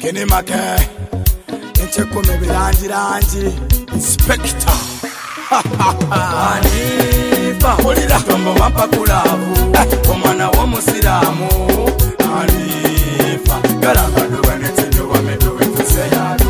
Kini make Nchekume bilanji Inspector Anifa Ulira Tombo wampa kulavu Omwana wo musiramu Anifa Galagadu wenetinyo wameduwe tuseyadu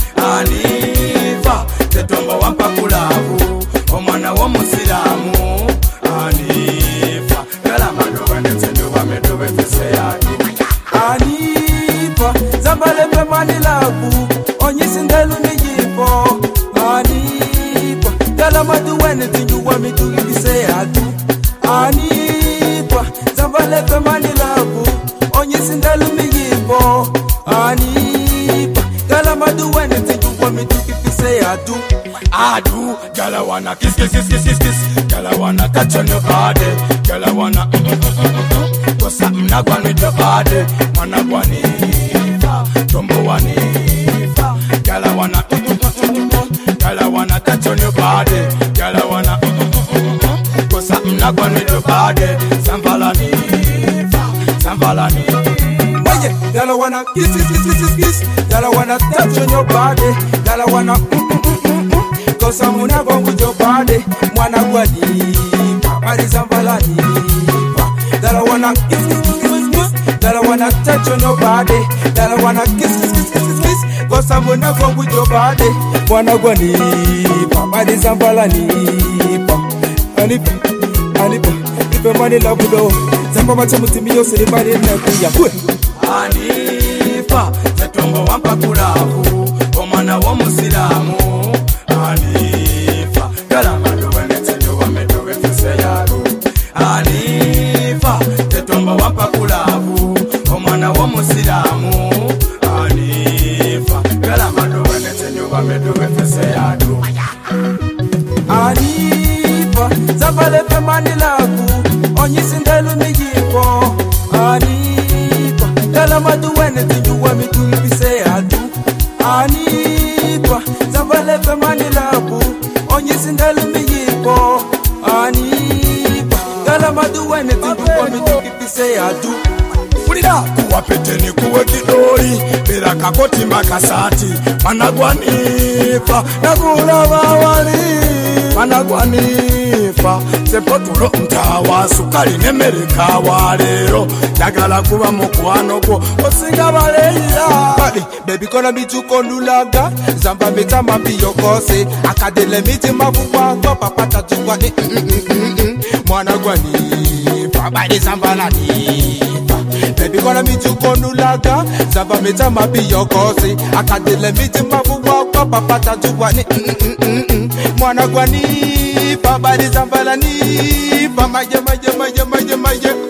Anifa Tetombo wampa kulavu Omwana wo musiramu Anifa Galagadu wenetinyo wameduwe tuseyadu Anifa Zambale pe manilabu Onyisindelu nijipo Anifa Galamadu anything you want me to give you say I do Anifa Zambale pe manilabu Onyisindelu nijipo Anifa Galamadu anything you want me to give you say I do Girl, I wanna kiss Girl, I wanna touch on your body Girl, I wanna What's up, mnagwa with your body Managwa nifa Tombo wanifa Girl, I wanna Girl, I wanna touch on your body Girl, I wanna What's up, mnagwa with your body Samvala nifa Samvala nifa Girl, I wanna kiss Girl, I wanna touch on your body Girl, I wanna Cause I'm gonna go with your body Mwana gwadipa Body Zambala nipa Girl, I wanna kiss Girl, I wanna touch on your body Girl, I wanna kiss Cause I'm gonna go with your body Mwana gwadipa Body Zambala nipa Anipa Ipe mani labudo Zamba macha mutimi yose ni body nakuya Anifa Zetombo wampa kulavu Omwana wo musiramu Anifa Galamadu wenetinyo wameduwe tuseyadu Anifa Tetombo wampa kulavu Omwana wo musiramu Anifa Galamadu wenetinyo wameduwe tuseyadu Anifa Zambale pe manilabu Onyisindelu nijipo Anifa Galamadu anything you want me to give you say I do Anifa Zambale pe manilabu Onyisindelu nijipo Anifa Galamadu anything you want me to give you say I do Ulira kuwapete ni kuwe kidori Bila kakoti makasati Managwanifa Nagula wawali Managwanifa Sepotulo mtawa Sukali nemerika walero Dagala kuwa mkuwano ko Osinga waleya Baby kona mitu kondulaga Zamba mita mapi yokose Akadele miti mafuwa Kwa papata tukwa Mwana gwanifa Badi Zambala nifa Baby kona mitu kondulaga Zamba mita mapi yokose Akadele miti mafuwa Kwa papata tukwa Mwana gwanifa Badi Zambala nifa Maje